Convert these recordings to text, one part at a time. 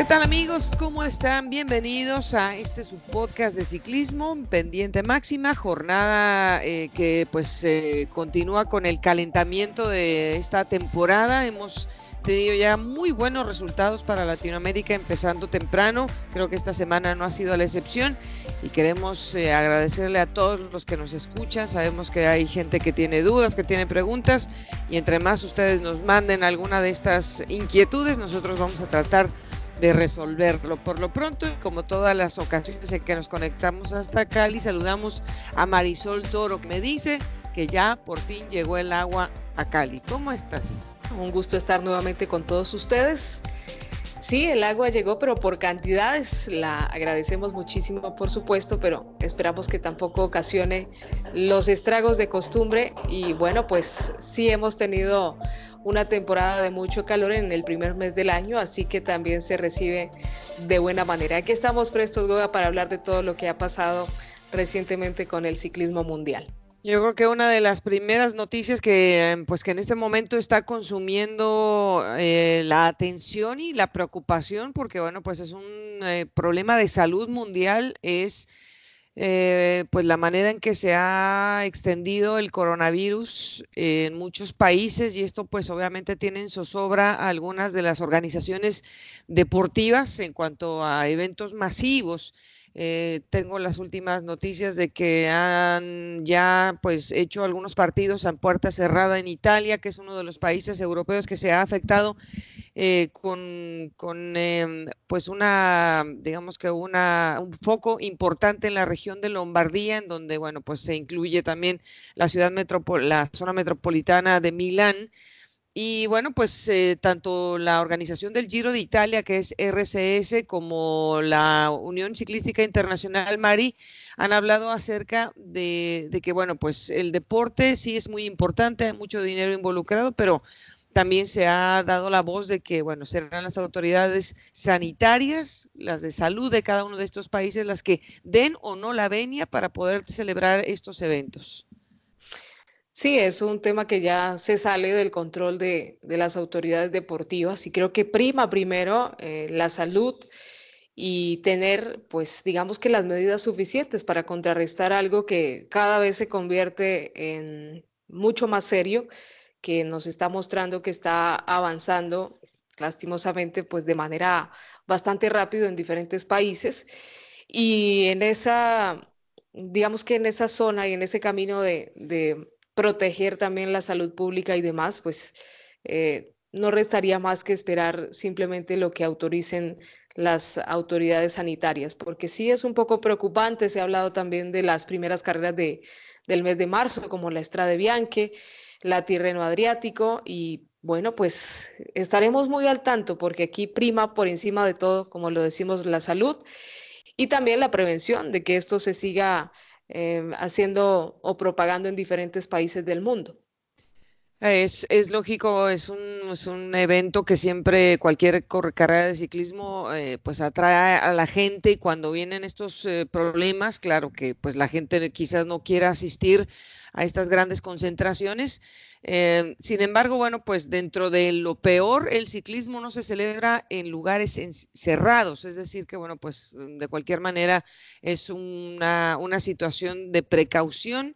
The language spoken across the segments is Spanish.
tal amigos? ¿Cómo están? Bienvenidos a este su podcast de ciclismo, Pendiente Máxima, jornada que continúa con el calentamiento de esta temporada. Hemos tenido ya muy buenos resultados para Latinoamérica empezando temprano. Creo que esta semana no ha sido la excepción y queremos agradecerle a todos los que nos escuchan. Sabemos que hay gente que tiene dudas, que tiene preguntas, y entre más ustedes nos manden alguna de estas inquietudes, nosotros vamos a tratar de resolverlo. Por lo pronto, como todas las ocasiones en que nos conectamos hasta Cali, saludamos a Marisol Toro, que me dice que ya por fin llegó el agua a Cali. ¿Cómo estás? Un gusto estar nuevamente con todos ustedes. Sí, el agua llegó, pero por cantidades. La agradecemos muchísimo, por supuesto, pero esperamos que tampoco ocasione los estragos de costumbre. Y bueno, pues sí hemos tenido una temporada de mucho calor en el primer mes del año, así que también se recibe de buena manera. Aquí estamos prestos, Goga, para hablar de todo lo que ha pasado recientemente con el ciclismo mundial. Yo creo que una de las primeras noticias que en este momento está consumiendo la atención y la preocupación, porque bueno, pues es un problema de salud mundial, es pues la manera en que se ha extendido el coronavirus en muchos países, y esto pues obviamente tiene en zozobra a algunas de las organizaciones deportivas en cuanto a eventos masivos. Tengo las últimas noticias de que han ya pues hecho algunos partidos a puerta cerrada en Italia, que es uno de los países europeos que se ha afectado pues digamos que un foco importante en la región de Lombardía, en donde, bueno, pues se incluye también la zona metropolitana de Milán. Y bueno, pues tanto la organización del Giro de Italia, que es RCS, como la Unión Ciclística Internacional Mari, han hablado acerca de que, bueno, pues el deporte sí es muy importante, hay mucho dinero involucrado, pero también se ha dado la voz de que, bueno, serán las autoridades sanitarias, las de salud de cada uno de estos países, las que den o no la venia para poder celebrar estos eventos. Sí, es un tema que ya se sale del control de las autoridades deportivas y creo que prima primero la salud y tener, pues, digamos que las medidas suficientes para contrarrestar algo que cada vez se convierte en mucho más serio, que nos está mostrando que está avanzando lastimosamente, pues, de manera bastante rápido en diferentes países. Y en esa, digamos que en esa zona y en ese camino de proteger también la salud pública y demás, pues no restaría más que esperar simplemente lo que autoricen las autoridades sanitarias, porque sí es un poco preocupante. Se ha hablado también de las primeras carreras del mes de marzo, como la Strade Bianche, la Tirreno Adriático, y bueno, pues estaremos muy al tanto, porque aquí prima por encima de todo, como lo decimos, la salud y también la prevención de que esto se siga haciendo o propagando en diferentes países del mundo. Es lógico, es un evento que siempre cualquier carrera de ciclismo pues atrae a la gente, y cuando vienen estos problemas, claro que pues la gente quizás no quiera asistir a estas grandes concentraciones. Sin embargo, bueno, pues dentro de lo peor, el ciclismo no se celebra en lugares cerrados, es decir, que bueno, pues de cualquier manera es una situación de precaución.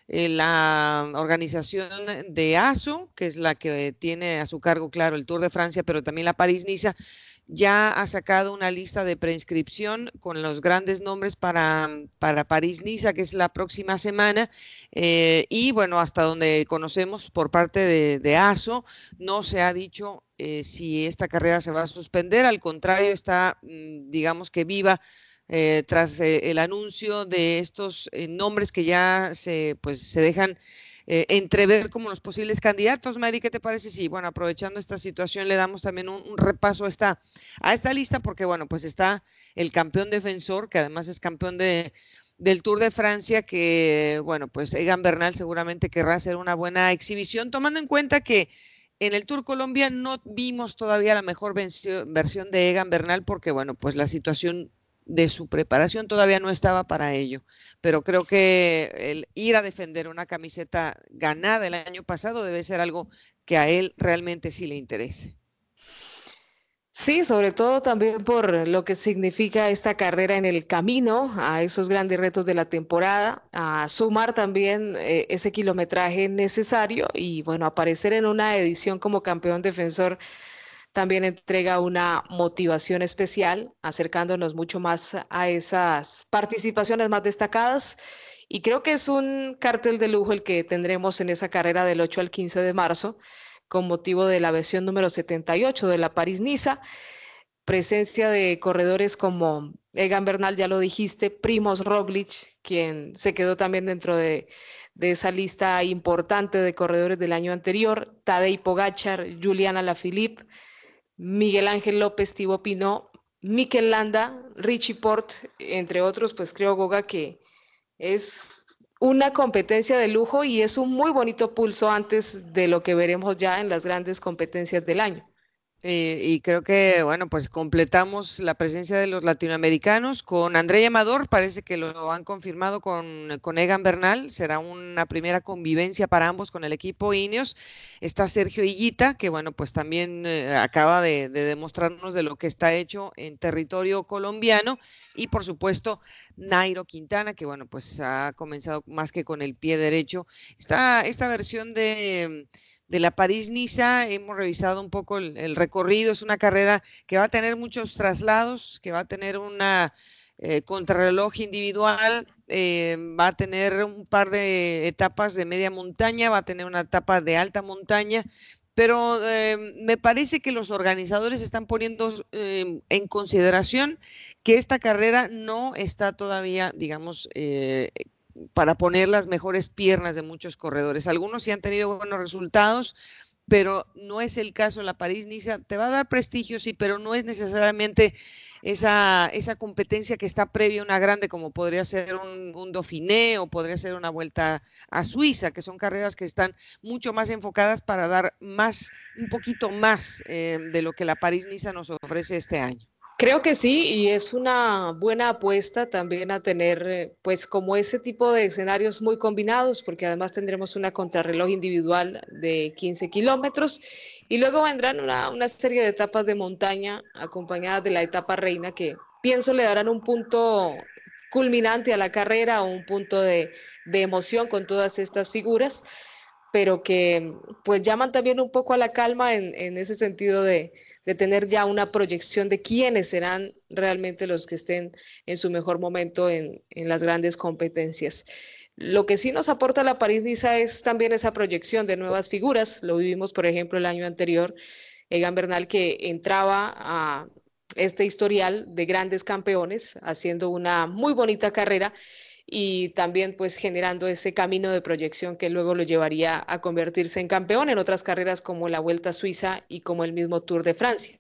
La organización de ASO, que es la que tiene a su cargo, claro, el Tour de Francia, pero también la París-Niza, ya ha sacado una lista de preinscripción con los grandes nombres para París-Niza, que es la próxima semana. Y bueno, hasta donde conocemos por parte de ASO, no se ha dicho si esta carrera se va a suspender. Al contrario, está, digamos que viva tras el anuncio de estos nombres que ya se dejan entrever como los posibles candidatos. Mary, ¿qué te parece? Sí, bueno, aprovechando esta situación, le damos también un repaso a esta lista, porque bueno, pues está el campeón defensor, que además es campeón del Tour de Francia, que bueno, pues Egan Bernal seguramente querrá hacer una buena exhibición, tomando en cuenta que en el Tour Colombia no vimos todavía la mejor versión de Egan Bernal, porque bueno, pues la situación de su preparación todavía no estaba para ello, pero creo que el ir a defender una camiseta ganada el año pasado debe ser algo que a él realmente sí le interese. Sí, sobre todo también por lo que significa esta carrera en el camino a esos grandes retos de la temporada, a sumar también ese kilometraje necesario y bueno, aparecer en una edición como campeón defensor también entrega una motivación especial, acercándonos mucho más a esas participaciones más destacadas. Y creo que es un cartel de lujo el que tendremos en esa carrera del 8 al 15 de marzo, con motivo de la versión número 78 de la París-Niza. Presencia de corredores como Egan Bernal, ya lo dijiste, Primoz Roglic, quien se quedó también dentro de esa lista importante de corredores del año anterior, Tadej Pogačar, Juliana Alaphilippe, Miguel Ángel López, Thibaut Pinot, Mikel Landa, Richie Port, entre otros, pues creo, Goga, que es una competencia de lujo y es un muy bonito pulso antes de lo que veremos ya en las grandes competencias del año. Y creo que, bueno, pues completamos la presencia de los latinoamericanos con André Amador, parece que lo han confirmado con Egan Bernal, será una primera convivencia para ambos con el equipo Ineos. Está Sergio Higuita, que bueno, pues también acaba de demostrarnos de lo que está hecho en territorio colombiano, y por supuesto Nairo Quintana, que bueno, pues ha comenzado más que con el pie derecho. Esta versión de la París-Niza, hemos revisado un poco el recorrido, es una carrera que va a tener muchos traslados, que va a tener una contrarreloj individual, va a tener un par de etapas de media montaña, va a tener una etapa de alta montaña, pero me parece que los organizadores están poniendo en consideración que esta carrera no está todavía, digamos, para poner las mejores piernas de muchos corredores. Algunos sí han tenido buenos resultados, pero no es el caso en la París-Niza. Te va a dar prestigio, sí, pero no es necesariamente esa competencia que está previa a una grande, como podría ser un Dauphiné o podría ser una vuelta a Suiza, que son carreras que están mucho más enfocadas para dar más, un poquito más de lo que la París-Niza nos ofrece este año. Creo que sí, y es una buena apuesta también a tener, pues, como ese tipo de escenarios muy combinados, porque además tendremos una contrarreloj individual de 15 kilómetros y luego vendrán una serie de etapas de montaña acompañadas de la etapa reina que pienso le darán un punto culminante a la carrera o un punto de emoción con todas estas figuras, pero que pues llaman también un poco a la calma en ese sentido de tener ya una proyección de quiénes serán realmente los que estén en su mejor momento en las grandes competencias. Lo que sí nos aporta la París-Niza es también esa proyección de nuevas figuras. Lo vivimos, por ejemplo, el año anterior, Egan Bernal, que entraba a este historial de grandes campeones, haciendo una muy bonita carrera y también pues generando ese camino de proyección que luego lo llevaría a convertirse en campeón en otras carreras como la Vuelta a Suiza y como el mismo Tour de Francia.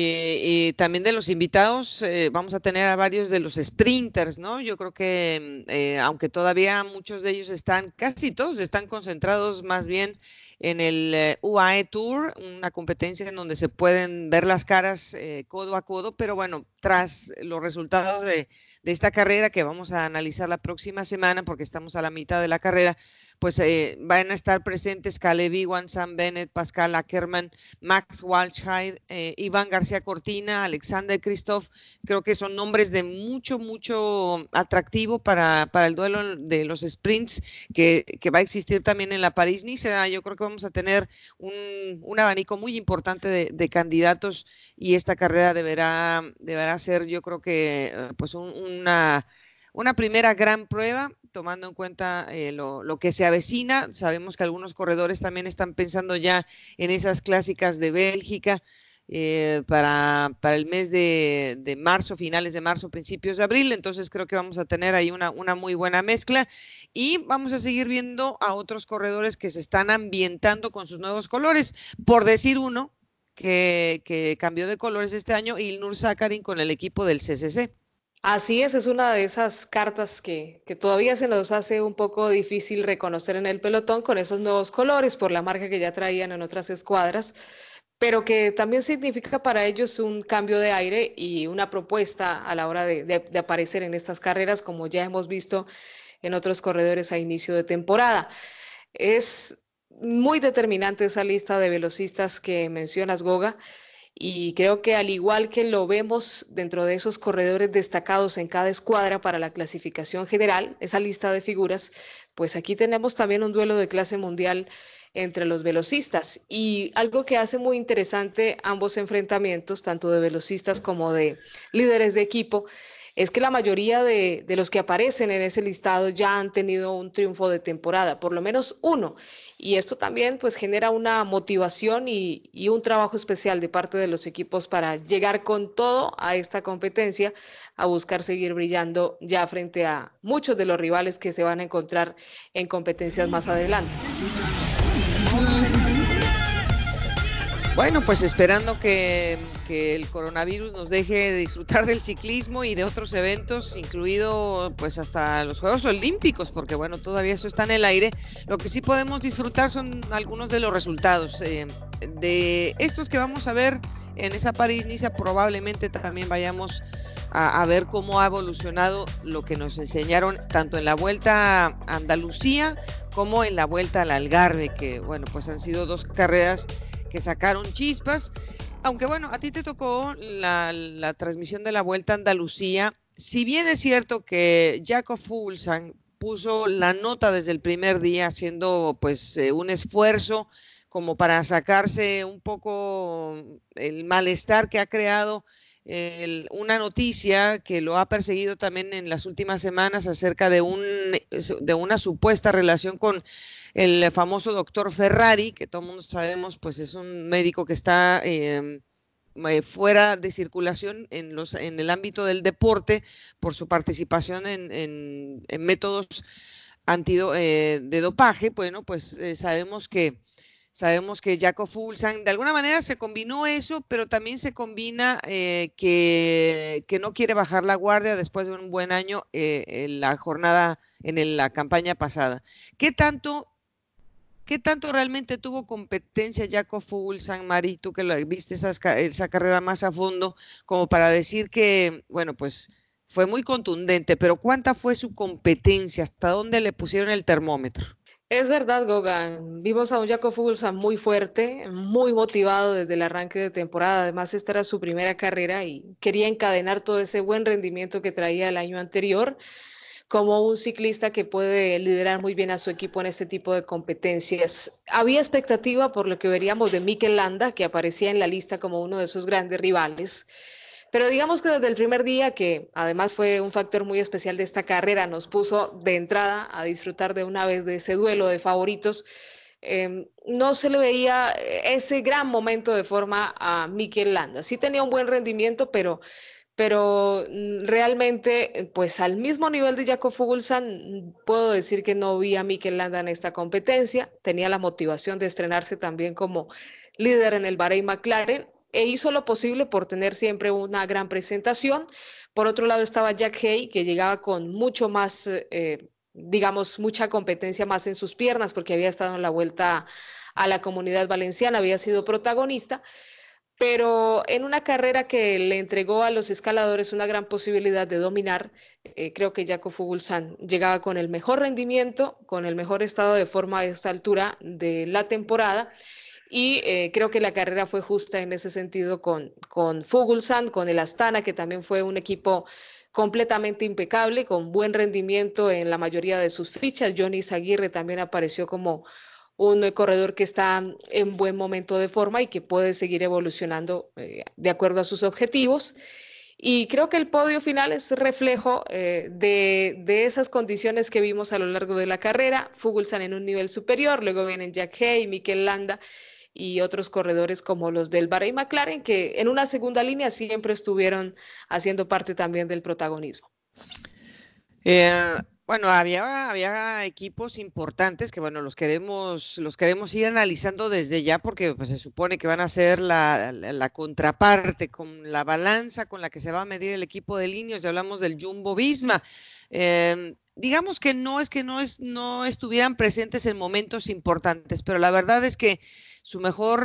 Y también de los invitados, vamos a tener a varios de los sprinters, ¿no? Yo creo que, aunque todavía muchos de ellos están, casi todos están concentrados más bien en el UAE Tour, una competencia en donde se pueden ver las caras codo a codo, pero bueno, tras los resultados de esta carrera que vamos a analizar la próxima semana, porque estamos a la mitad de la carrera, pues van a estar presentes Caleb Ewan, Sam Bennett, Pascal Ackermann, Max Walscheid, Iván García Cortina, Alexander Kristoff. Creo que son nombres de mucho, mucho atractivo para el duelo de los sprints que va a existir también en la París-Niza. Yo creo que vamos a tener un abanico muy importante de candidatos, y esta carrera deberá ser, yo creo que, pues una primera gran prueba, tomando en cuenta lo que se avecina. Sabemos que algunos corredores también están pensando ya en esas clásicas de Bélgica para el mes de marzo, finales de marzo, principios de abril. Entonces creo que vamos a tener ahí una muy buena mezcla, y vamos a seguir viendo a otros corredores que se están ambientando con sus nuevos colores. Por decir uno que cambió de colores este año, Ilnur Zakarin con el equipo del CCC. Así es una de esas cartas que todavía se nos hace un poco difícil reconocer en el pelotón con esos nuevos colores por la marca que ya traían en otras escuadras, pero que también significa para ellos un cambio de aire y una propuesta a la hora de aparecer en estas carreras, como ya hemos visto en otros corredores a inicio de temporada. Es muy determinante esa lista de velocistas que mencionas, Goga, Y creo que al igual que lo vemos dentro de esos corredores destacados en cada escuadra para la clasificación general, esa lista de figuras, pues aquí tenemos también un duelo de clase mundial entre los velocistas. Y algo que hace muy interesante ambos enfrentamientos, tanto de velocistas como de líderes de equipo, es que la mayoría de los que aparecen en ese listado ya han tenido un triunfo de temporada, por lo menos uno. Y esto también pues genera una motivación y un trabajo especial de parte de los equipos para llegar con todo a esta competencia, a buscar seguir brillando ya frente a muchos de los rivales que se van a encontrar en competencias más adelante. Bueno, pues esperando que el coronavirus nos deje disfrutar del ciclismo y de otros eventos, incluido pues hasta los Juegos Olímpicos, porque bueno, todavía eso está en el aire. Lo que sí podemos disfrutar son algunos de los resultados. De estos que vamos a ver en esa París-Niza, probablemente también vayamos a ver cómo ha evolucionado lo que nos enseñaron tanto en la Vuelta a Andalucía como en la Vuelta al Algarve, que bueno, pues han sido dos carreras que sacaron chispas, aunque bueno, a ti te tocó la transmisión de la Vuelta a Andalucía. Si bien es cierto que Jakob Fuglsang puso la nota desde el primer día, haciendo pues un esfuerzo como para sacarse un poco el malestar que ha creado una noticia que lo ha perseguido también en las últimas semanas acerca de una supuesta relación con el famoso doctor Ferrari, que todo el mundo sabemos, pues es un médico que está fuera de circulación en el ámbito del deporte por su participación en métodos de dopaje. Bueno, pues sabemos que Jakob Fuglsang, de alguna manera se combinó eso, pero también se combina que no quiere bajar la guardia después de un buen año en la jornada, la campaña pasada. ¿Qué tanto, ¿Qué tanto realmente tuvo competencia Jakob Fuglsang, Mari, tú que viste esa carrera más a fondo, como para decir que, bueno, pues fue muy contundente, pero ¿cuánta fue su competencia? ¿Hasta dónde le pusieron el termómetro? Es verdad, Gogan. Vimos a un Jakob Fuglsang muy fuerte, muy motivado desde el arranque de temporada. Además, esta era su primera carrera y quería encadenar todo ese buen rendimiento que traía el año anterior como un ciclista que puede liderar muy bien a su equipo en este tipo de competencias. Había expectativa por lo que veríamos de Mikel Landa, que aparecía en la lista como uno de sus grandes rivales. Pero digamos que desde el primer día, que además fue un factor muy especial de esta carrera, nos puso de entrada a disfrutar de una vez de ese duelo de favoritos. No se le veía ese gran momento de forma a Mikel Landa. Sí tenía un buen rendimiento, pero realmente, pues al mismo nivel de Jakob Fuglsang, puedo decir que no vi a Mikel Landa en esta competencia. Tenía la motivación de estrenarse también como líder en el Bahrein McLaren e hizo lo posible por tener siempre una gran presentación. Por otro lado estaba Jack Hay, que llegaba con mucho más, digamos, mucha competencia más en sus piernas, porque había estado en la vuelta a la Comunidad Valenciana, había sido protagonista, pero en una carrera que le entregó a los escaladores una gran posibilidad de dominar. Creo que Jakob Fuglsang llegaba con el mejor rendimiento, con el mejor estado de forma a esta altura de la temporada, y creo que la carrera fue justa en ese sentido con Fuglsang, con el Astana, que también fue un equipo completamente impecable, con buen rendimiento en la mayoría de sus fichas. Johnny Aguirre también apareció como un corredor que está en buen momento de forma y que puede seguir evolucionando de acuerdo a sus objetivos. Y creo que el podio final es reflejo de esas condiciones que vimos a lo largo de la carrera. Fuglsang en un nivel superior, luego vienen Jack Hay, Mikel Landa y otros corredores como los del Bahrein McLaren, que en una segunda línea siempre estuvieron haciendo parte también del protagonismo. Eh, bueno, había equipos importantes que, bueno, los queremos ir analizando desde ya porque pues, se supone que van a ser la contraparte con la balanza con la que se va a medir el equipo de Ineos. Ya hablamos del Jumbo Visma. digamos que no estuvieran presentes en momentos importantes, pero la verdad es que su mejor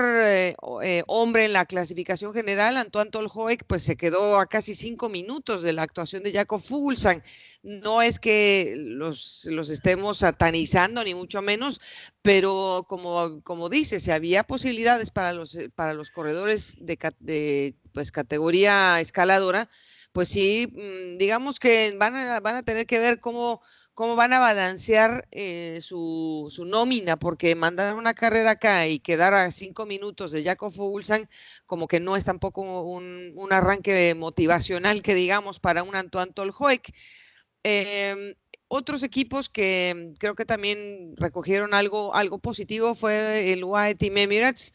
hombre en la clasificación general, Antoine Tolhoek, pues se quedó a casi 5 minutos de la actuación de Jakob Fuglsang. No es que los estemos satanizando, ni mucho menos, pero como dice, si había posibilidades para los corredores de pues, categoría escaladora, pues sí, digamos que van a tener que ver cómo van a balancear su nómina, porque mandar una carrera acá y quedar a 5 minutos de Jakob Fuglsang, como que no es tampoco un arranque motivacional que digamos para un Antoine Tolhoek. Eh, Otros equipos que creo que también recogieron algo positivo fue el UAE Team Emirates,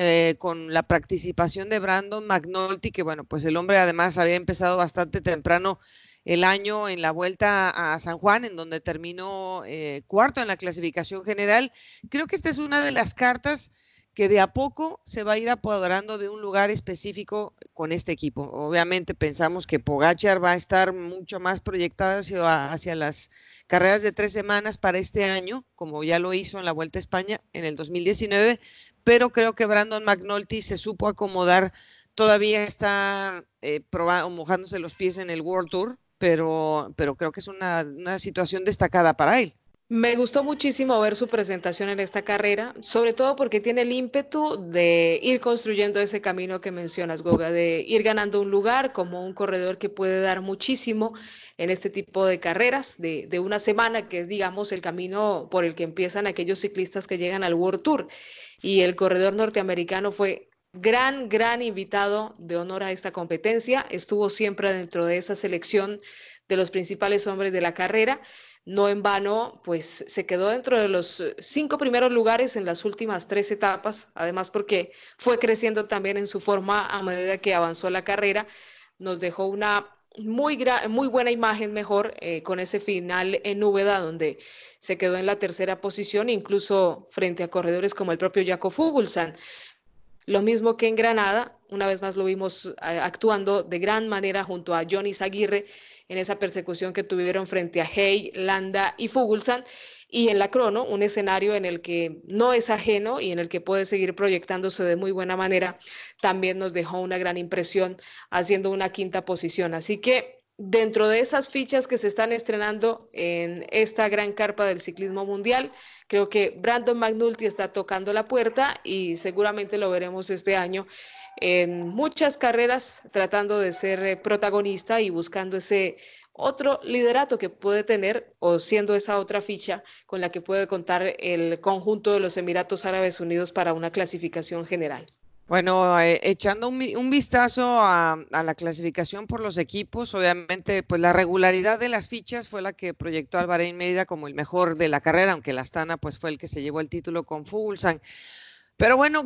con la participación de Brandon McNulty, que bueno, pues el hombre además había empezado bastante temprano el año en la vuelta a San Juan, en donde terminó cuarto en la clasificación general. Creo que esta es una de las cartas que de a poco se va a ir apoderando de un lugar específico con este equipo. Obviamente pensamos que Pogacar va a estar mucho más proyectado hacia las carreras de 3 semanas para este año, como ya lo hizo en la Vuelta a España en el 2019, pero creo que Brandon McNulty se supo acomodar, todavía está mojándose los pies en el World Tour, pero creo que es una situación destacada para él. Me gustó muchísimo ver su presentación en esta carrera, sobre todo porque tiene el ímpetu de ir construyendo ese camino que mencionas, Goga, de ir ganando un lugar como un corredor que puede dar muchísimo en este tipo de carreras de una semana, que es, digamos, el camino por el que empiezan aquellos ciclistas que llegan al World Tour. Y el corredor norteamericano fue gran invitado de honor a esta competencia, estuvo siempre dentro de esa selección de los principales hombres de la carrera. No en vano, pues se quedó dentro de los 5 primeros lugares en las últimas 3 etapas, además porque fue creciendo también en su forma a medida que avanzó la carrera. Nos dejó una muy buena imagen mejor con ese final en Úbeda, donde se quedó en la tercera posición, incluso frente a corredores como el propio Jakob Fuglsang. Lo mismo que en Granada, una vez más lo vimos actuando de gran manera junto a Johnny Aguirre en esa persecución que tuvieron frente a Hey, Landa y Fuglsang. Y en la crono, un escenario en el que no es ajeno y en el que puede seguir proyectándose de muy buena manera, también nos dejó una gran impresión haciendo una quinta posición. Así que dentro de esas fichas que se están estrenando en esta gran carpa del ciclismo mundial, creo que Brandon McNulty está tocando la puerta y seguramente lo veremos este año en muchas carreras tratando de ser protagonista y buscando ese otro liderato que puede tener o siendo esa otra ficha con la que puede contar el conjunto de los Emiratos Árabes Unidos para una clasificación general. Bueno, echando un vistazo a la clasificación por los equipos, obviamente, pues la regularidad de las fichas fue la que proyectó al Bahrein Merida como el mejor de la carrera, aunque el Astana pues fue el que se llevó el título con Fuglsang. Pero bueno,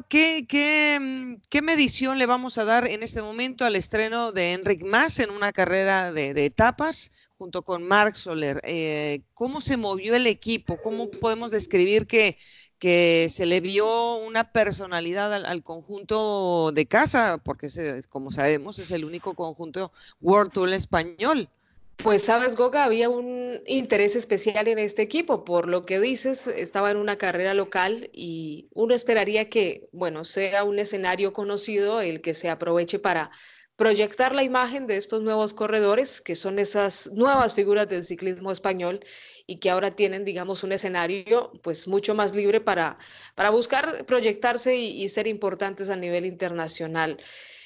¿qué medición le vamos a dar en este momento al estreno de Enric Mas en una carrera de etapas junto con Marc Soler? ¿Cómo se movió el equipo? ¿Cómo podemos describir que se le vio una personalidad al conjunto de casa? Porque como sabemos es el único conjunto World Tour español. Pues sabes, Goga, había un interés especial en este equipo, por lo que dices, estaba en una carrera local y uno esperaría que, bueno, sea un escenario conocido el que se aproveche para proyectar la imagen de estos nuevos corredores, que son esas nuevas figuras del ciclismo español y que ahora tienen, digamos, un escenario pues mucho más libre para buscar proyectarse y ser importantes a nivel internacional.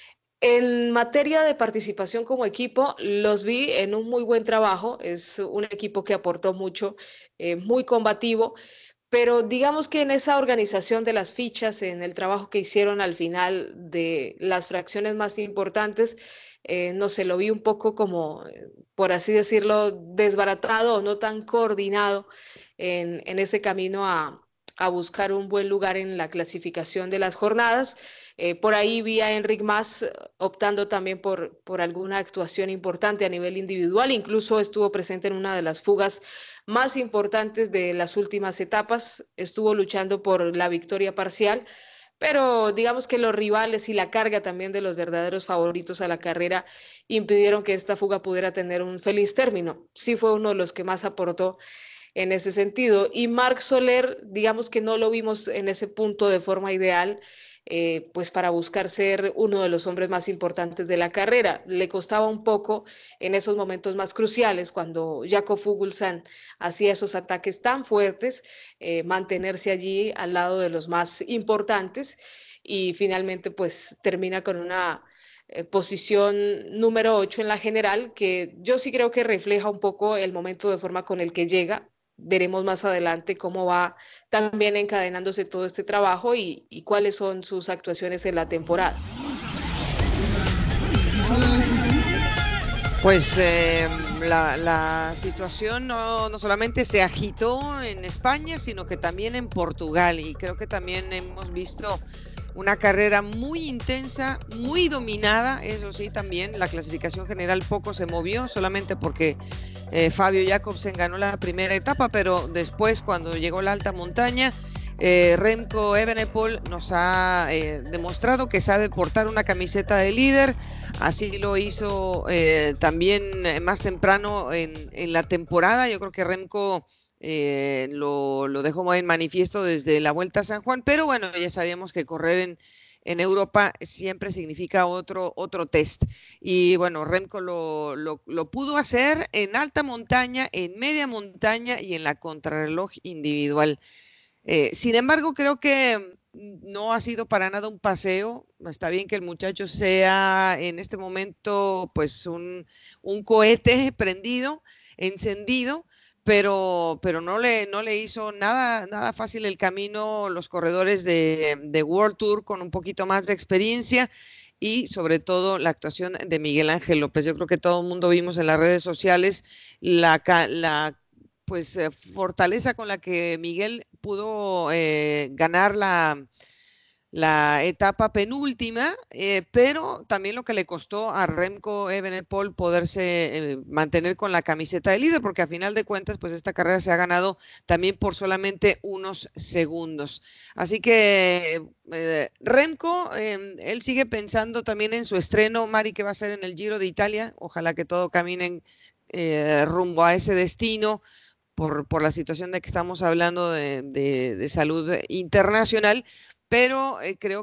En materia de participación como equipo, los vi en un muy buen trabajo. Es un equipo que aportó mucho, muy combativo, pero digamos que en esa organización de las fichas, en el trabajo que hicieron al final de las fracciones más importantes, no sé, lo vi un poco como, por así decirlo, desbaratado o no tan coordinado en ese camino a buscar un buen lugar en la clasificación de las jornadas. Por ahí vi a Enric Mas optando también por alguna actuación importante a nivel individual, incluso estuvo presente en una de las fugas más importantes de las últimas etapas, estuvo luchando por la victoria parcial, pero digamos que los rivales y la carga también de los verdaderos favoritos a la carrera impidieron que esta fuga pudiera tener un feliz término. Sí fue uno de los que más aportó en ese sentido. Y Marc Soler, digamos que no lo vimos en ese punto de forma ideal, pues para buscar ser uno de los hombres más importantes de la carrera. Le costaba un poco en esos momentos más cruciales, cuando Jakob Fuglsang hacía esos ataques tan fuertes, mantenerse allí al lado de los más importantes y finalmente pues termina con una posición número 8 en la general, que yo sí creo que refleja un poco el momento de forma con el que llega. Veremos más adelante cómo va también encadenándose todo este trabajo y cuáles son sus actuaciones en la temporada. Pues la situación no solamente se agitó en España, sino que también en Portugal. Y creo que también hemos visto una carrera muy intensa, muy dominada. Eso sí, también la clasificación general poco se movió, solamente porque Fabio Jacobsen ganó la primera etapa, pero después, cuando llegó la alta montaña, Remco Evenepoel nos ha demostrado que sabe portar una camiseta de líder. Así lo hizo también más temprano en la temporada. Yo creo que Remco lo dejó en manifiesto desde la Vuelta a San Juan, pero bueno, ya sabíamos que correr en Europa siempre significa otro test. Y bueno, Remco lo pudo hacer en alta montaña, en media montaña y en la contrarreloj individual. Sin embargo, creo que no ha sido para nada un paseo. Está bien que el muchacho sea en este momento pues un cohete prendido, encendido, pero no le hizo nada fácil el camino los corredores de World Tour con un poquito más de experiencia y sobre todo la actuación de Miguel Ángel López. Yo creo que todo el mundo vimos en las redes sociales la pues fortaleza con la que Miguel pudo ganar la etapa penúltima, pero también lo que le costó a Remco Evenepoel poderse mantener con la camiseta de líder, porque a final de cuentas, pues esta carrera se ha ganado también por solamente unos segundos. Así que Remco, él sigue pensando también en su estreno, Mari, que va a ser en el Giro de Italia. Ojalá que todo camine rumbo a ese destino por la situación de que estamos hablando de salud internacional, pero creo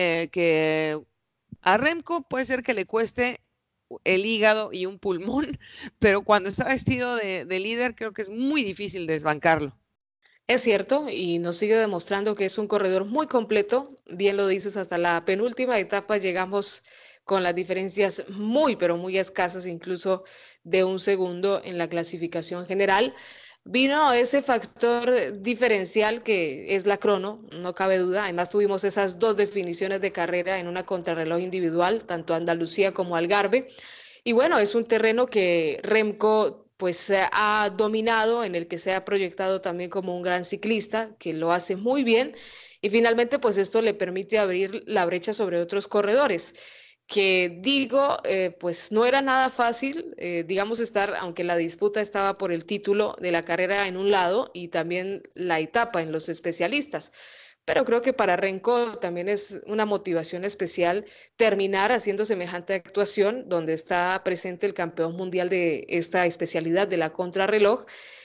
que a Remco puede ser que le cueste el hígado y un pulmón, pero cuando está vestido de líder creo que es muy difícil desbancarlo. Es cierto, y nos sigue demostrando que es un corredor muy completo. Bien lo dices, hasta la penúltima etapa llegamos con las diferencias muy, pero muy escasas, incluso de un segundo en la clasificación general. Vino ese factor diferencial que es la crono, no cabe duda. Además, tuvimos esas dos definiciones de carrera en una contrarreloj individual, tanto Andalucía como Algarve. Y bueno, es un terreno que Remco pues ha dominado, en el que se ha proyectado también como un gran ciclista, que lo hace muy bien. Y finalmente, pues esto le permite abrir la brecha sobre otros corredores, que digo, pues no era nada fácil, digamos, estar, aunque la disputa estaba por el título de la carrera en un lado y también la etapa en los especialistas. Pero creo que para Renko también es una motivación especial terminar haciendo semejante actuación donde está presente el campeón mundial de esta especialidad de la contrarreloj.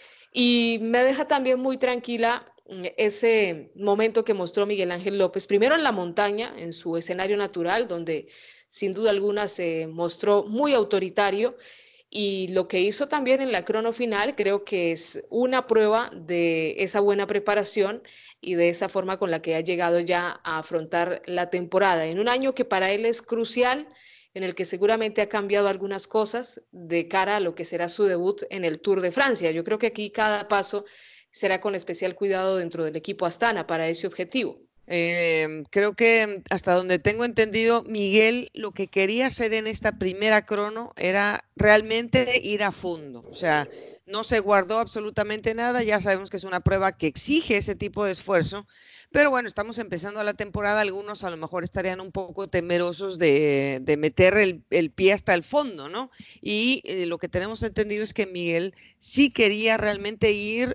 Y me deja también muy tranquila ese momento que mostró Miguel Ángel López, primero en la montaña, en su escenario natural, donde sin duda alguna se mostró muy autoritario, y lo que hizo también en la crono final creo que es una prueba de esa buena preparación y de esa forma con la que ha llegado ya a afrontar la temporada, en un año que para él es crucial, en el que seguramente ha cambiado algunas cosas de cara a lo que será su debut en el Tour de Francia. Yo creo que aquí cada paso será con especial cuidado dentro del equipo Astana para ese objetivo. Creo que hasta donde tengo entendido, Miguel lo que quería hacer en esta primera crono era realmente ir a fondo. O sea, no se guardó absolutamente nada. Ya sabemos que es una prueba que exige ese tipo de esfuerzo. Pero bueno, estamos empezando la temporada. Algunos a lo mejor estarían un poco temerosos de meter el pie hasta el fondo, ¿no? Y lo que tenemos entendido es que Miguel sí quería realmente ir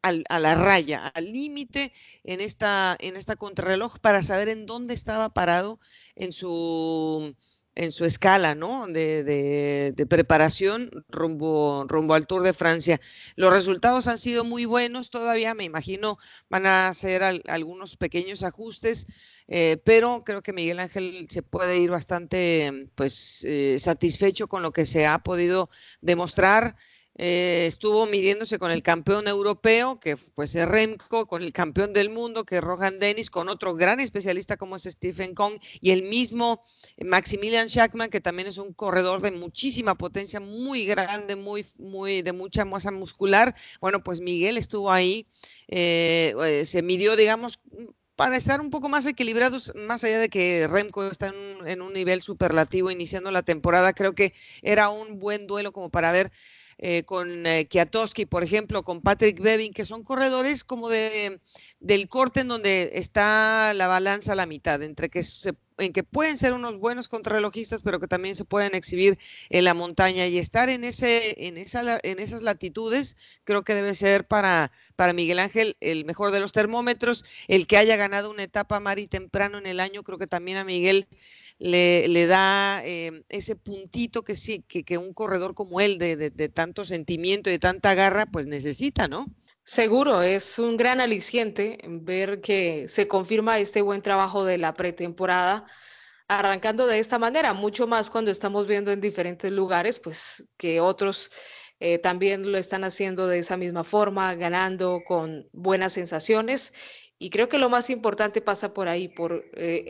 a la raya, al límite en esta contrarreloj para saber en dónde estaba parado en en su escala, ¿no? De preparación rumbo al Tour de Francia. Los resultados han sido muy buenos todavía, me imagino van a hacer algunos pequeños ajustes, pero creo que Miguel Ángel se puede ir bastante pues, satisfecho con lo que se ha podido demostrar. Estuvo midiéndose con el campeón europeo, que pues es Remco, con el campeón del mundo, que es Rohan Dennis, con otro gran especialista como es Stephen Kong, y el mismo Maximilian Schachmann, que también es un corredor de muchísima potencia, muy grande, de mucha masa muscular. Bueno, pues Miguel estuvo ahí, se midió, digamos, para estar un poco más equilibrados, más allá de que Remco está en un nivel superlativo iniciando la temporada, creo que era un buen duelo como para ver con Kwiatkowski, por ejemplo, con Patrick Bevin, que son corredores como del corte en donde está la balanza a la mitad, en que pueden ser unos buenos contrarrelojistas, pero que también se pueden exhibir en la montaña y estar en esas latitudes, creo que debe ser para Miguel Ángel el mejor de los termómetros, el que haya ganado una etapa Mari temprano en el año, creo que también a Miguel le da ese puntito que sí, que un corredor como él, de tanto sentimiento y de tanta garra, pues necesita, ¿no? Seguro, es un gran aliciente ver que se confirma este buen trabajo de la pretemporada, arrancando de esta manera, mucho más cuando estamos viendo en diferentes lugares, pues que otros también lo están haciendo de esa misma forma, ganando con buenas sensaciones. Y creo que lo más importante pasa por ahí, por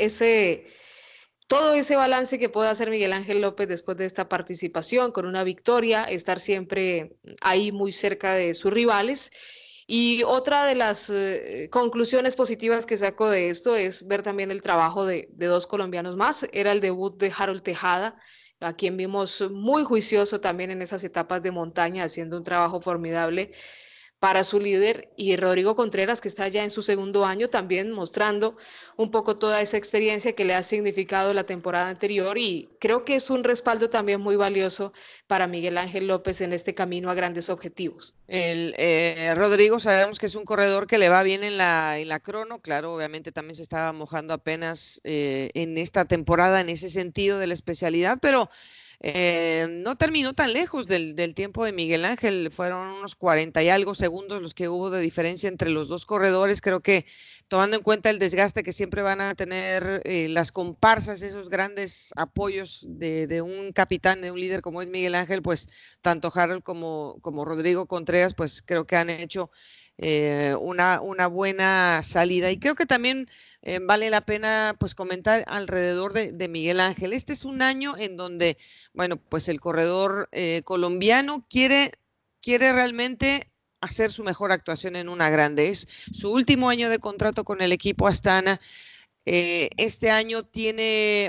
todo ese balance que puede hacer Miguel Ángel López después de esta participación, con una victoria, estar siempre ahí muy cerca de sus rivales. Y otra de las conclusiones positivas que saco de esto es ver también el trabajo de dos colombianos más. Era el debut de Harold Tejada, a quien vimos muy juicioso también en esas etapas de montaña, haciendo un trabajo formidable para su líder, y Rodrigo Contreras, que está ya en su segundo año, también mostrando un poco toda esa experiencia que le ha significado la temporada anterior, y creo que es un respaldo también muy valioso para Miguel Ángel López en este camino a grandes objetivos. Rodrigo sabemos que es un corredor que le va bien en la crono, claro, obviamente también se estaba mojando apenas en esta temporada en ese sentido de la especialidad, pero no terminó tan lejos del tiempo de Miguel Ángel, fueron unos 40 y algo segundos los que hubo de diferencia entre los dos corredores, creo que tomando en cuenta el desgaste que siempre van a tener las comparsas, esos grandes apoyos de un capitán, de un líder como es Miguel Ángel, pues tanto Harold como Rodrigo Contreras, pues creo que han hecho una buena salida. Y creo que también vale la pena pues comentar alrededor de Miguel Ángel. Este es un año en donde, bueno, pues el corredor colombiano quiere realmente hacer su mejor actuación en una grande. Es su último año de contrato con el equipo Astana. Este año tiene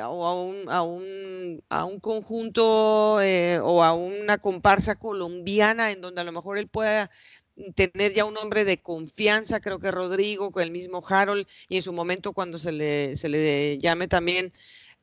a un conjunto o a una comparsa colombiana en donde a lo mejor él pueda tener ya un hombre de confianza, creo que Rodrigo, con el mismo Harold, y en su momento cuando se le llame también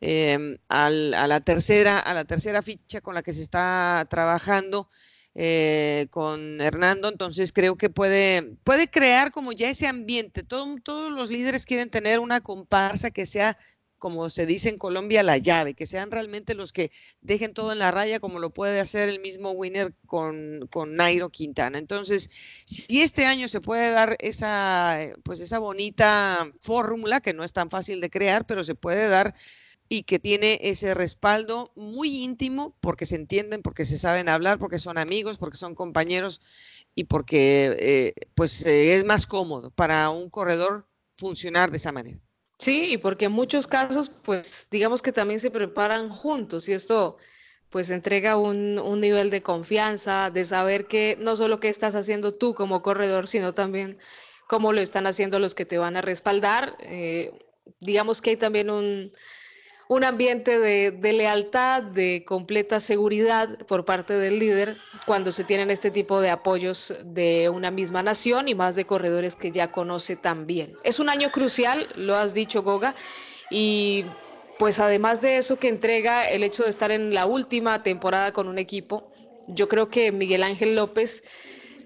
a la tercera ficha con la que se está trabajando con Hernando, entonces creo que puede crear como ya ese ambiente. Todos los líderes quieren tener una comparsa que sea, como se dice en Colombia, la llave, que sean realmente los que dejen todo en la raya, como lo puede hacer el mismo Winner con Nairo Quintana. Entonces, si este año se puede dar pues esa bonita fórmula, que no es tan fácil de crear, pero se puede dar y que tiene ese respaldo muy íntimo porque se entienden, porque se saben hablar, porque son amigos, porque son compañeros y porque pues es más cómodo para un corredor funcionar de esa manera. Sí, y porque en muchos casos, pues digamos que también se preparan juntos y esto pues entrega un nivel de confianza, de saber que no solo qué estás haciendo tú como corredor, sino también cómo lo están haciendo los que te van a respaldar. Digamos que hay también un ambiente de lealtad, de completa seguridad por parte del líder cuando se tienen este tipo de apoyos de una misma nación y más de corredores que ya conoce tan bien. Es un año crucial, lo has dicho, Goga, y pues además de eso que entrega el hecho de estar en la última temporada con un equipo, yo creo que Miguel Ángel López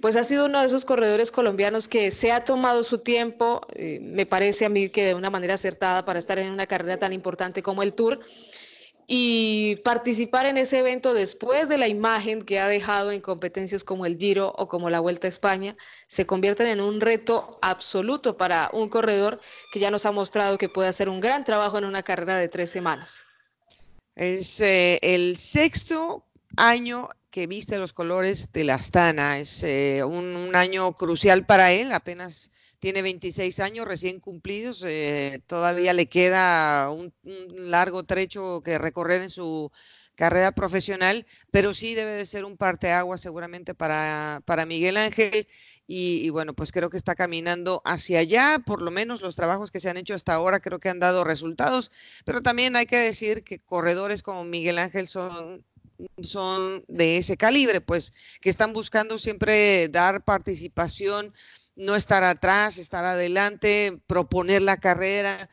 pues ha sido uno de esos corredores colombianos que se ha tomado su tiempo, me parece a mí que de una manera acertada para estar en una carrera tan importante como el Tour y participar en ese evento después de la imagen que ha dejado en competencias como el Giro o como la Vuelta a España, se convierten en un reto absoluto para un corredor que ya nos ha mostrado que puede hacer un gran trabajo en una carrera de 3 semanas. Es el sexto año que viste los colores de la Astana. Es un año crucial para él. Apenas tiene 26 años recién cumplidos. Todavía le queda un largo trecho que recorrer en su carrera profesional, pero sí debe de ser un parteaguas seguramente para Miguel Ángel. Y bueno, pues creo que está caminando hacia allá. Por lo menos los trabajos que se han hecho hasta ahora creo que han dado resultados. Pero también hay que decir que corredores como Miguel Ángel son de ese calibre, pues que están buscando siempre dar participación, no estar atrás, estar adelante, proponer la carrera.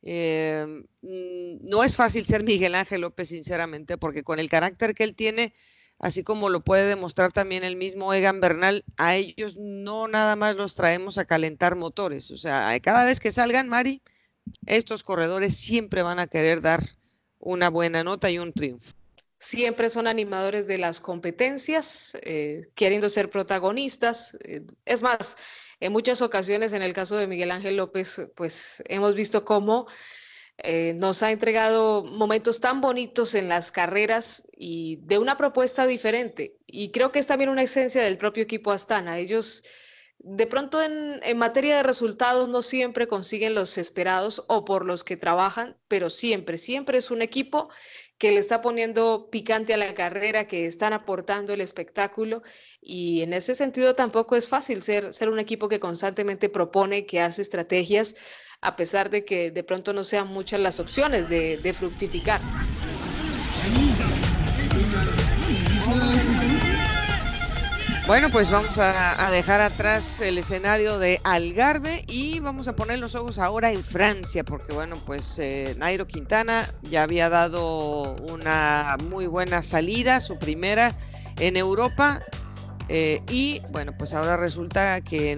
No es fácil ser Miguel Ángel López, sinceramente, porque con el carácter que él tiene, así como lo puede demostrar también el mismo Egan Bernal, a ellos no nada más los traemos a calentar motores. O sea, cada vez que salgan, Mari, estos corredores siempre van a querer dar una buena nota y un triunfo. Siempre son animadores de las competencias, queriendo ser protagonistas. Es más, en muchas ocasiones, en el caso de Miguel Ángel López, pues hemos visto cómo nos ha entregado momentos tan bonitos en las carreras y de una propuesta diferente. Y creo que es también una esencia del propio equipo Astana. Ellos de pronto en materia de resultados no siempre consiguen los esperados o por los que trabajan, pero siempre, siempre es un equipo que le está poniendo picante a la carrera, que están aportando el espectáculo y en ese sentido tampoco es fácil ser un equipo que constantemente propone, que hace estrategias, a pesar de que de pronto no sean muchas las opciones de fructificar. Bueno, pues vamos a dejar atrás el escenario de Algarve y vamos a poner los ojos ahora en Francia, porque bueno, pues Nairo Quintana ya había dado una muy buena salida, su primera en Europa. Y bueno, pues ahora resulta que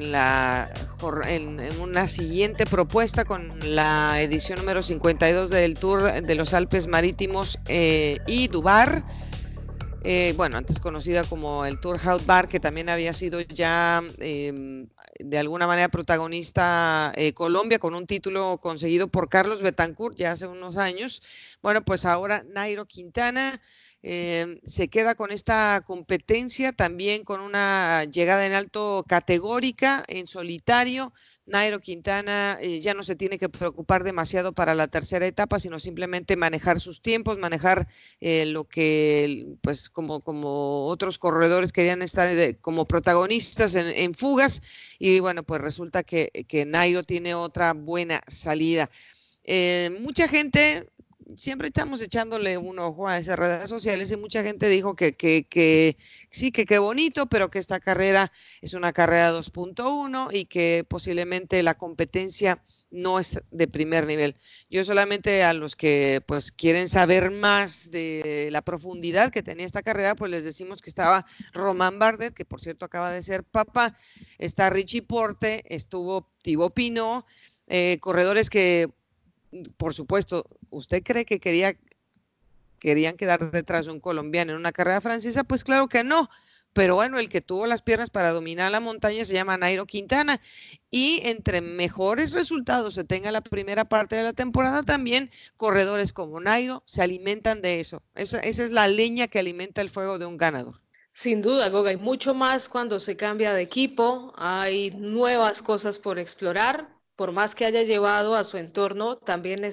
en una siguiente propuesta con la edición número 52 del Tour de los Alpes Marítimos y Dubar, bueno, antes conocida como el Tour Haute Bar, que también había sido ya de alguna manera protagonista Colombia con un título conseguido por Carlos Betancourt ya hace unos años. Bueno, pues ahora Nairo Quintana se queda con esta competencia, también con una llegada en alto categórica, en solitario. Nairo Quintana ya no se tiene que preocupar demasiado para la tercera etapa, sino simplemente manejar sus tiempos, manejar lo que, pues como otros corredores querían estar como protagonistas en fugas. Y bueno, pues resulta que Nairo tiene otra buena salida. Mucha gente siempre estamos echándole un ojo a esas redes sociales y mucha gente dijo que sí, que qué bonito, pero que esta carrera es una carrera 2.1 y que posiblemente la competencia no es de primer nivel. Yo solamente a los que pues quieren saber más de la profundidad que tenía esta carrera, pues les decimos que estaba Román Bardet, que por cierto acaba de ser papá, está Richie Porte, estuvo Thibaut Pinot, corredores que por supuesto, ¿usted cree que querían quedar detrás de un colombiano en una carrera francesa? Pues claro que no. Pero bueno, el que tuvo las piernas para dominar la montaña se llama Nairo Quintana. Y entre mejores resultados se tenga la primera parte de la temporada, también corredores como Nairo se alimentan de eso. Esa es la leña que alimenta el fuego de un ganador. Sin duda, Goga, hay mucho más cuando se cambia de equipo, hay nuevas cosas por explorar, por más que haya llevado a su entorno también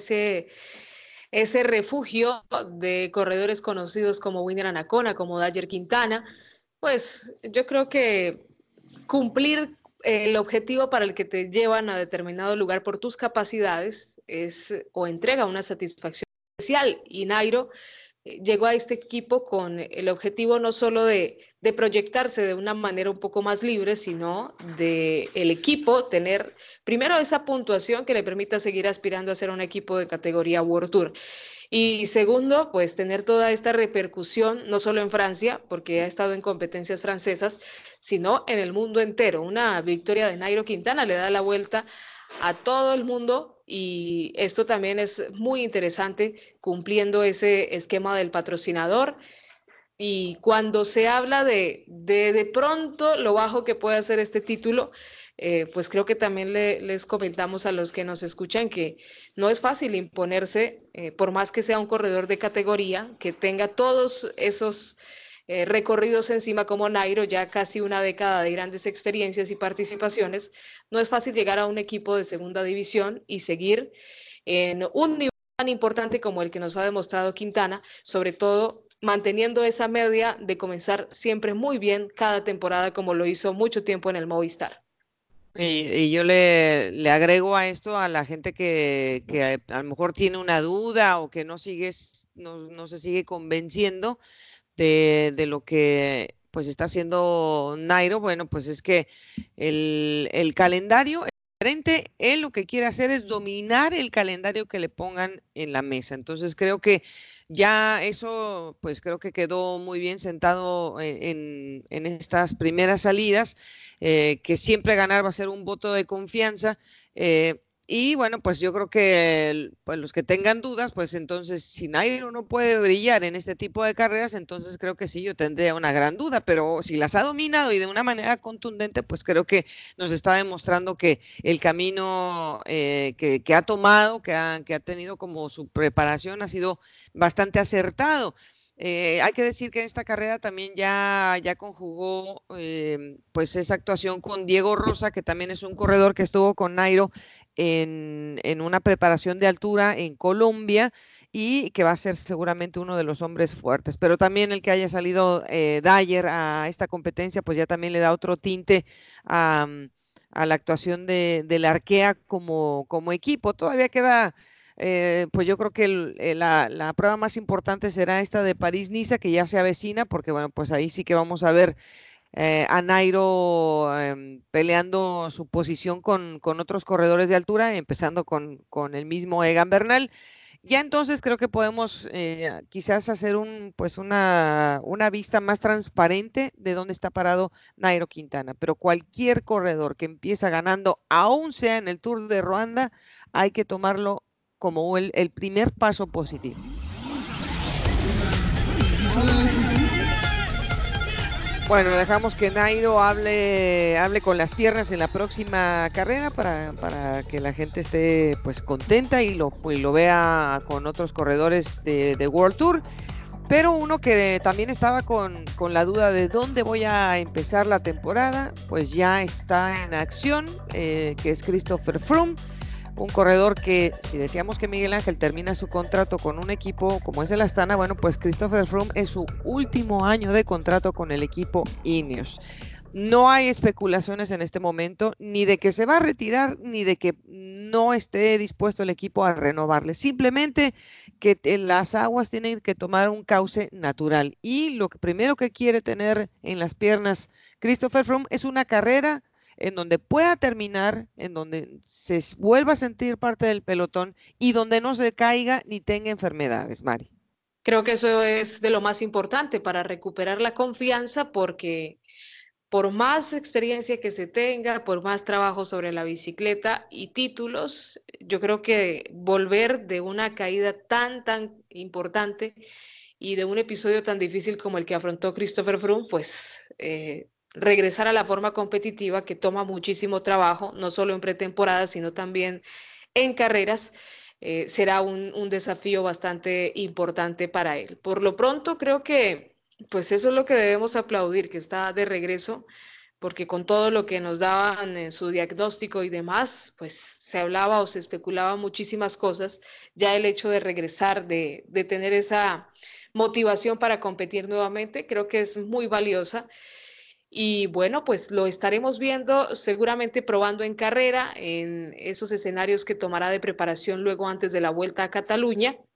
ese refugio de corredores conocidos como Winner Anacona, como Dayer Quintana, pues yo creo que cumplir el objetivo para el que te llevan a determinado lugar por tus capacidades es o entrega una satisfacción especial y Nairo llegó a este equipo con el objetivo no solo de proyectarse de una manera un poco más libre, sino de el equipo tener primero esa puntuación que le permita seguir aspirando a ser un equipo de categoría World Tour. Y segundo, pues tener toda esta repercusión, no solo en Francia, porque ha estado en competencias francesas, sino en el mundo entero. Una victoria de Nairo Quintana le da la vuelta a todo el mundo y esto también es muy interesante, cumpliendo ese esquema del patrocinador. Y cuando se habla de pronto lo bajo que puede hacer este título, pues creo que también les comentamos a los que nos escuchan que no es fácil imponerse, por más que sea un corredor de categoría, que tenga todos esos recorridos encima como Nairo, ya casi una década de grandes experiencias y participaciones. No es fácil llegar a un equipo de segunda división y seguir en un nivel tan importante como el que nos ha demostrado Quintana, sobre todo manteniendo esa media de comenzar siempre muy bien cada temporada como lo hizo mucho tiempo en el Movistar. Y yo le agrego a esto a la gente que a lo mejor tiene una duda o que no se sigue convenciendo de lo que pues está haciendo Nairo. Bueno, pues es que el calendario es diferente. Él lo que quiere hacer es dominar el calendario que le pongan en la mesa. Entonces creo que ya eso, pues creo que quedó muy bien sentado en estas primeras salidas, que siempre ganar va a ser un voto de confianza. Y bueno, pues yo creo que pues los que tengan dudas, pues entonces si Nairo no puede brillar en este tipo de carreras, entonces creo que sí, yo tendría una gran duda, pero si las ha dominado y de una manera contundente, pues creo que nos está demostrando que el camino que ha tomado, que ha tenido como su preparación ha sido bastante acertado. Hay que decir que en esta carrera también ya conjugó pues esa actuación con Diego Rosa, que también es un corredor que estuvo con Nairo en una preparación de altura en Colombia y que va a ser seguramente uno de los hombres fuertes. Pero también el que haya salido Dyer a esta competencia, pues ya también le da otro tinte a, a la actuación de la Arkea como equipo. Todavía queda pues yo creo que la prueba más importante será esta de París-Niza, que ya se avecina, porque bueno, pues ahí sí que vamos a ver a Nairo peleando su posición con otros corredores de altura, empezando con el mismo Egan Bernal. Ya entonces creo que podemos quizás hacer pues una vista más transparente de dónde está parado Nairo Quintana, pero cualquier corredor que empieza ganando, aún sea en el Tour de Ruanda, hay que tomarlo como el primer paso positivo. Bueno, dejamos que Nairo hable con las piernas en la próxima carrera para que la gente esté pues contenta y lo vea con otros corredores de World Tour. Pero uno que también estaba con la duda de dónde voy a empezar la temporada, pues ya está en acción, que es Christopher Froome. Un corredor que, si decíamos que Miguel Ángel termina su contrato con un equipo como es el Astana, bueno, pues Christopher Froome es su último año de contrato con el equipo Ineos. No hay especulaciones en este momento, ni de que se va a retirar, ni de que no esté dispuesto el equipo a renovarle. Simplemente que las aguas tienen que tomar un cauce natural. Y lo que primero que quiere tener en las piernas Christopher Froome es una carrera en donde pueda terminar, en donde se vuelva a sentir parte del pelotón y donde no se caiga ni tenga enfermedades, Mari. Creo que eso es de lo más importante para recuperar la confianza porque por más experiencia que se tenga, por más trabajo sobre la bicicleta y títulos, yo creo que volver de una caída tan importante y de un episodio tan difícil como el que afrontó Christopher Froome, pues regresar a la forma competitiva que toma muchísimo trabajo, no solo en pretemporada, sino también en carreras, será un desafío bastante importante para él. Por lo pronto, creo que pues eso es lo que debemos aplaudir, que está de regreso, porque con todo lo que nos daban en su diagnóstico y demás, pues se hablaba o se especulaba muchísimas cosas. Ya el hecho de regresar, de tener esa motivación para competir nuevamente, creo que es muy valiosa. Y bueno, pues lo estaremos viendo seguramente probando en carrera en esos escenarios que tomará de preparación luego antes de la vuelta a Cataluña.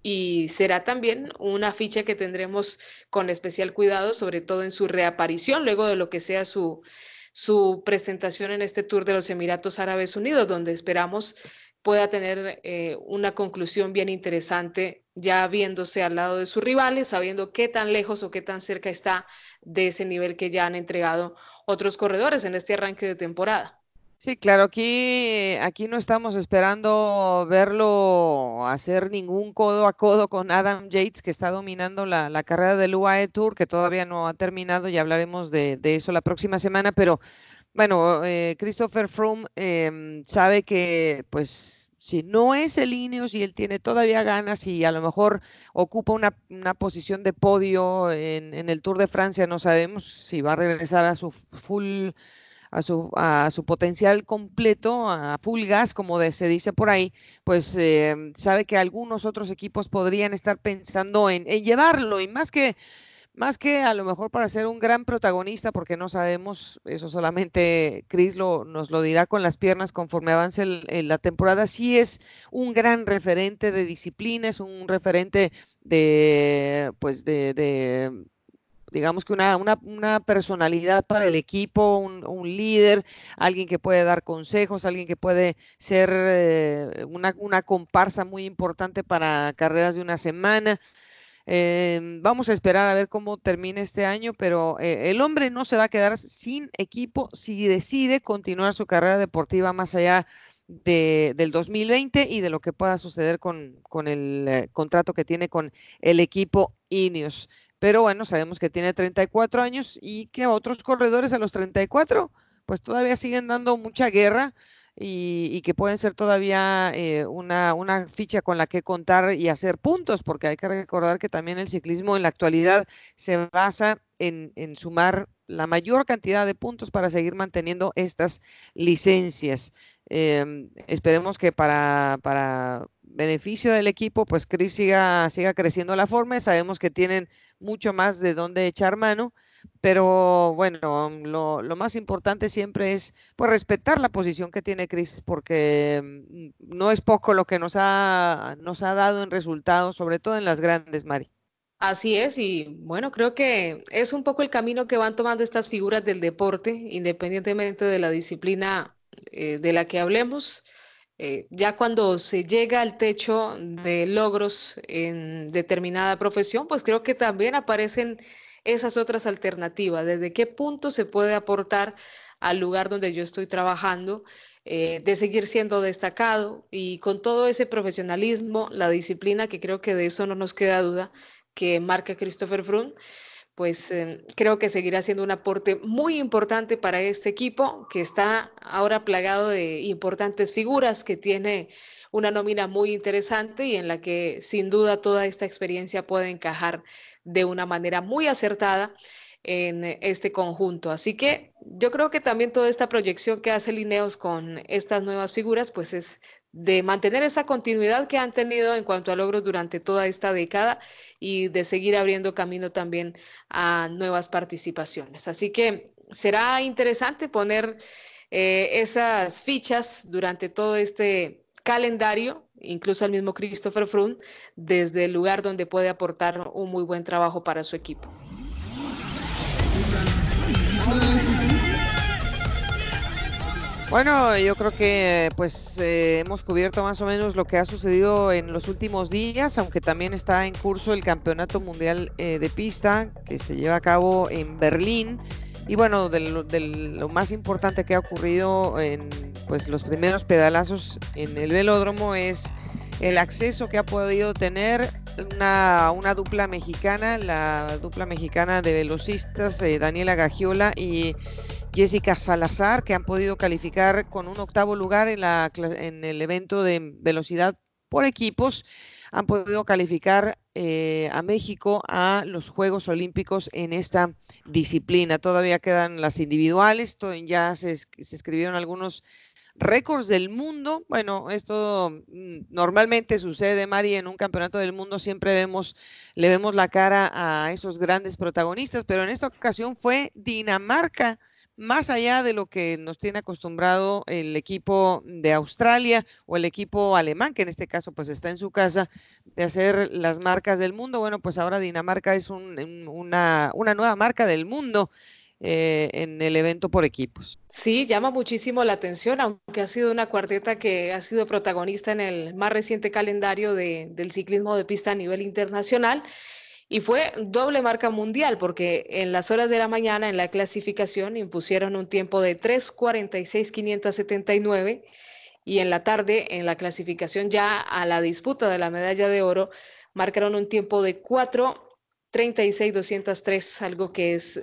y será también una ficha que tendremos con especial cuidado, sobre todo en su reaparición, luego de lo que sea su presentación en este Tour de los Emiratos Árabes Unidos, donde esperamos pueda tener una conclusión bien interesante, ya viéndose al lado de sus rivales, sabiendo qué tan lejos o qué tan cerca está de ese nivel que ya han entregado otros corredores en este arranque de temporada. Sí, claro, aquí no estamos esperando verlo hacer ningún codo a codo con Adam Yates, que está dominando la carrera del UAE Tour, que todavía no ha terminado, y hablaremos de eso la próxima semana, pero bueno, Christopher Froome sabe que pues si no es el Ineos y él tiene todavía ganas y a lo mejor ocupa una posición de podio en el Tour de Francia, no sabemos si va a regresar a su full a su potencial completo, a full gas, como se dice por ahí, pues sabe que algunos otros equipos podrían estar pensando en llevarlo y más que a lo mejor para ser un gran protagonista, porque no sabemos, eso solamente Chris nos lo dirá con las piernas conforme avance la temporada, sí es un gran referente de disciplina, es un referente pues digamos que una personalidad para el equipo, un líder, alguien que puede dar consejos, alguien que puede ser una comparsa muy importante para carreras de una semana. Vamos a esperar a ver cómo termina este año, pero el hombre no se va a quedar sin equipo si decide continuar su carrera deportiva más allá del 2020 y de lo que pueda suceder con el contrato que tiene con el equipo Ineos. Pero bueno, sabemos que tiene 34 años y que otros corredores a los 34 pues todavía siguen dando mucha guerra y que pueden ser todavía una ficha con la que contar y hacer puntos, porque hay que recordar que también el ciclismo en la actualidad se basa en sumar la mayor cantidad de puntos para seguir manteniendo estas licencias. Esperemos que para beneficio del equipo, pues Chris siga creciendo la forma. Sabemos que tienen mucho más de dónde echar mano, pero bueno, lo más importante siempre es pues respetar la posición que tiene Chris, porque no es poco lo que nos ha dado en resultados, sobre todo en las grandes, Mari. Así es, y bueno, creo que es un poco el camino que van tomando estas figuras del deporte, independientemente de la disciplina de la que hablemos. Ya cuando se llega al techo de logros en determinada profesión, pues creo que también aparecen esas otras alternativas. ¿Desde qué punto se puede aportar al lugar donde yo estoy trabajando, de seguir siendo destacado y con todo ese profesionalismo, la disciplina, que creo que de eso no nos queda duda, que marca Christopher Froome? Pues creo que seguirá siendo un aporte muy importante para este equipo que está ahora plagado de importantes figuras, que tiene una nómina muy interesante y en la que sin duda toda esta experiencia puede encajar de una manera muy acertada en este conjunto. Así que yo creo que también toda esta proyección que hace Lineos con estas nuevas figuras, pues es de mantener esa continuidad que han tenido en cuanto a logros durante toda esta década y de seguir abriendo camino también a nuevas participaciones. Así que será interesante poner esas fichas durante todo este calendario, incluso al mismo Christopher Froome, desde el lugar donde puede aportar un muy buen trabajo para su equipo. Bueno, yo creo que pues hemos cubierto más o menos lo que ha sucedido en los últimos días, aunque también está en curso el Campeonato Mundial de Pista que se lleva a cabo en Berlín. Y bueno, de lo más importante que ha ocurrido en pues los primeros pedalazos en el velódromo es el acceso que ha podido tener una dupla mexicana, la dupla mexicana de velocistas, Daniela Gagiola y Jessica Salazar, que han podido calificar con un octavo lugar en el evento de velocidad por equipos, han podido calificar a México a los Juegos Olímpicos en esta disciplina. Todavía quedan las individuales, ya se escribieron algunos récords del mundo. Bueno, esto normalmente sucede, Mari, en un campeonato del mundo siempre le vemos la cara a esos grandes protagonistas, pero en esta ocasión fue Dinamarca más allá de lo que nos tiene acostumbrado el equipo de Australia o el equipo alemán, que en este caso pues está en su casa, de hacer las marcas del mundo. Bueno, pues ahora Dinamarca es una nueva marca del mundo en el evento por equipos. Sí, llama muchísimo la atención, aunque ha sido una cuarteta que ha sido protagonista en el más reciente calendario del ciclismo de pista a nivel internacional. Y fue doble marca mundial porque en las horas de la mañana en la clasificación impusieron un tiempo de 3:46.579 y en la tarde en la clasificación ya a la disputa de la medalla de oro marcaron un tiempo de 4:36.203, algo que es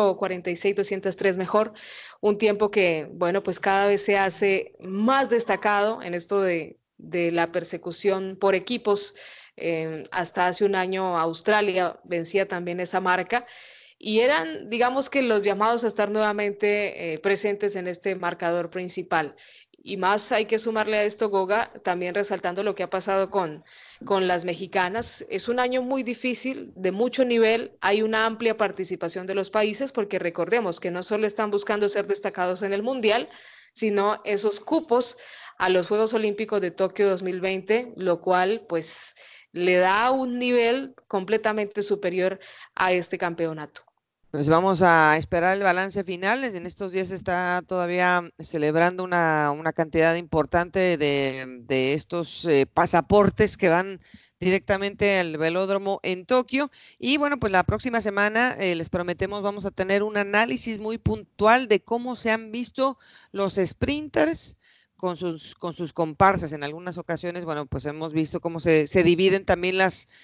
4:46.203 mejor, un tiempo que, bueno, pues cada vez se hace más destacado en esto de la persecución por equipos. Hasta hace un año Australia vencía también esa marca y eran, digamos que los llamados a estar nuevamente presentes en este marcador principal. Y más hay que sumarle a esto, Goga, también resaltando lo que ha pasado con las mexicanas. Es un año muy difícil, de mucho nivel, hay una amplia participación de los países porque recordemos que no solo están buscando ser destacados en el Mundial, sino esos cupos a los Juegos Olímpicos de Tokio 2020, lo cual pues le da un nivel completamente superior a este campeonato. Pues vamos a esperar el balance final. En estos días se está todavía celebrando una cantidad importante de estos pasaportes que van directamente al velódromo en Tokio. Y bueno, pues la próxima semana les prometemos vamos a tener un análisis muy puntual de cómo se han visto los sprinters con sus comparsas. En algunas ocasiones, bueno, pues hemos visto cómo se dividen también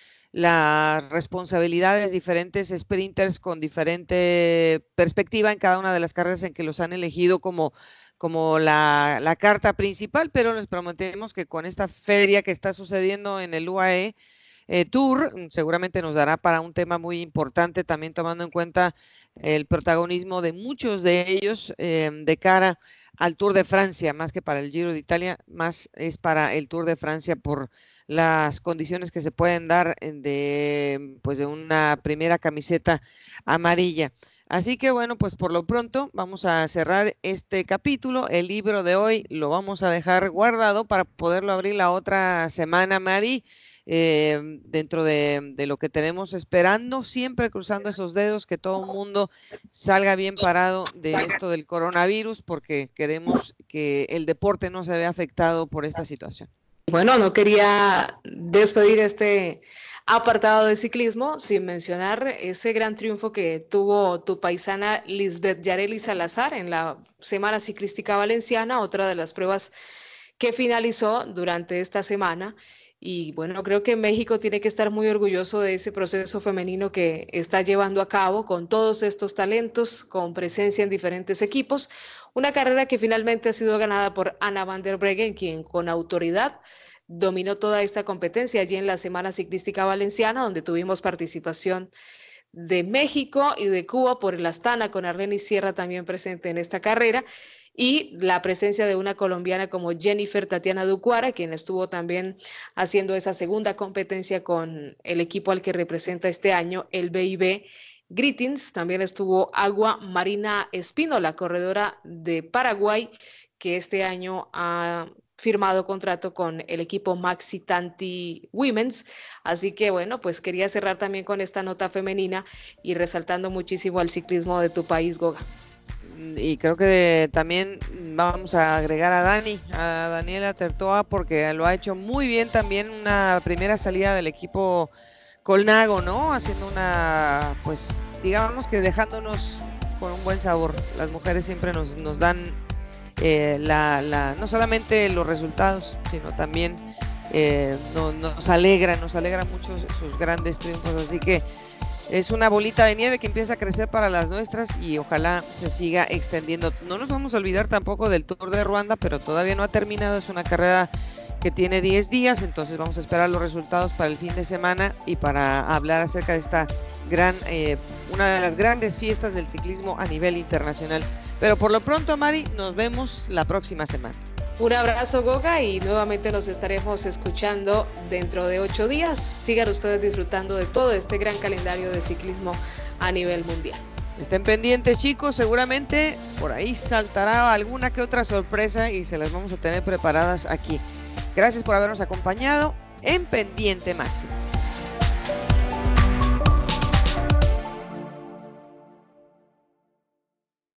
las responsabilidades, diferentes sprinters con diferente perspectiva en cada una de las carreras en que los han elegido como la carta principal, pero les prometemos que con esta feria que está sucediendo en el UAE Tour, seguramente nos dará para un tema muy importante, también tomando en cuenta el protagonismo de muchos de ellos de cara al Tour de Francia, más que para el Giro de Italia, más es para el Tour de Francia por las condiciones que se pueden dar pues de una primera camiseta amarilla. Así que bueno, pues por lo pronto vamos a cerrar este capítulo. El libro de hoy lo vamos a dejar guardado para poderlo abrir la otra semana, Mari, dentro de lo que tenemos esperando, siempre cruzando esos dedos, que todo el mundo salga bien parado de esto del coronavirus, porque queremos que el deporte no se vea afectado por esta situación. Bueno, no quería despedir este apartado de ciclismo sin mencionar ese gran triunfo que tuvo tu paisana Lisbeth Yareli Salazar en la Semana Ciclística Valenciana, otra de las pruebas que finalizó durante esta semana. Y bueno, creo que México tiene que estar muy orgulloso de ese proceso femenino que está llevando a cabo con todos estos talentos, con presencia en diferentes equipos. Una carrera que finalmente ha sido ganada por Anna van der Breggen, quien con autoridad dominó toda esta competencia allí en la Semana Ciclística Valenciana, donde tuvimos participación de México y de Cuba por el Astana, con Arlenis Sierra también presente en esta carrera, y la presencia de una colombiana como Jennifer Tatiana Ducuara, quien estuvo también haciendo esa segunda competencia con el equipo al que representa este año, el BIB Greetings. También estuvo Agua Marina Espino, la corredora de Paraguay, que este año ha firmado contrato con el equipo Maxi Tanti Women's. Así que bueno, pues quería cerrar también con esta nota femenina y resaltando muchísimo al ciclismo de tu país, Goga. Y creo que también vamos a agregar a Daniela Tertoa, porque lo ha hecho muy bien también, una primera salida del equipo Colnago, ¿no? Haciendo pues digamos que dejándonos con un buen sabor. Las mujeres siempre nos dan no solamente los resultados, sino también nos alegra mucho sus grandes triunfos. Así que es una bolita de nieve que empieza a crecer para las nuestras y ojalá se siga extendiendo. No nos vamos a olvidar tampoco del Tour de Ruanda, pero todavía no ha terminado. Es una carrera que tiene 10 días, entonces vamos a esperar los resultados para el fin de semana y para hablar acerca de esta una de las grandes fiestas del ciclismo a nivel internacional. Pero por lo pronto, Mari, nos vemos la próxima semana. Un abrazo, Goga, y nuevamente nos estaremos escuchando dentro de 8 días. Sigan ustedes disfrutando de todo este gran calendario de ciclismo a nivel mundial. Estén pendientes, chicos, seguramente por ahí saltará alguna que otra sorpresa y se las vamos a tener preparadas aquí. Gracias por habernos acompañado en Pendiente Máximo.